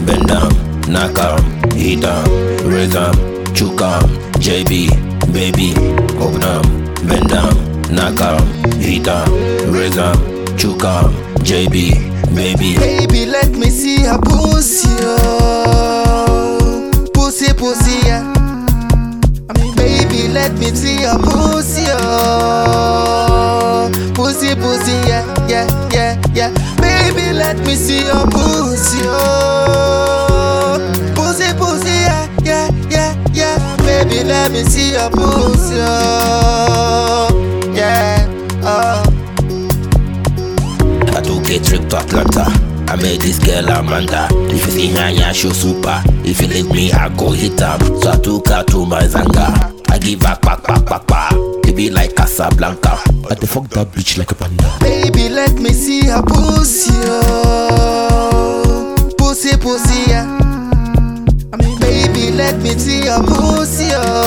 bend down, knock 'em, hit 'em, raise 'em, choke 'em, JB, baby, open 'em, bend down, knock 'em, hit 'em, raise 'em, choke 'em, JB, baby. Baby, let me see your pussy, oh. Pussy, pussy, yeah. Baby, let me see your pussy, oh. Pussy, pussy, yeah, yeah, yeah, yeah. Baby, let me see your pussy, oh. Pussy, pussy, yeah, yeah, yeah, yeah. Baby, let me see your pussy, oh. Yeah, oh. I took a trip to Atlanta. I met this girl Amanda. If you see her, yeah, she super. If you leave me, I go hit her. So I took her to my Zanga. I give her back. It be like Casablanca. I the fuck that bitch like a panda. Baby, let me see your pussy, oh. Pussy, pussy, yeah. Baby, let me see your pussy,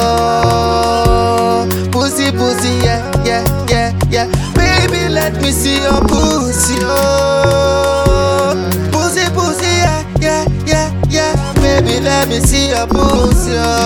oh. Pussy, pussy, yeah, yeah, yeah, yeah. Baby, let me see your pussy, oh. Pussy, pussy, yeah, yeah, yeah, yeah. Baby, let me see your pussy, oh.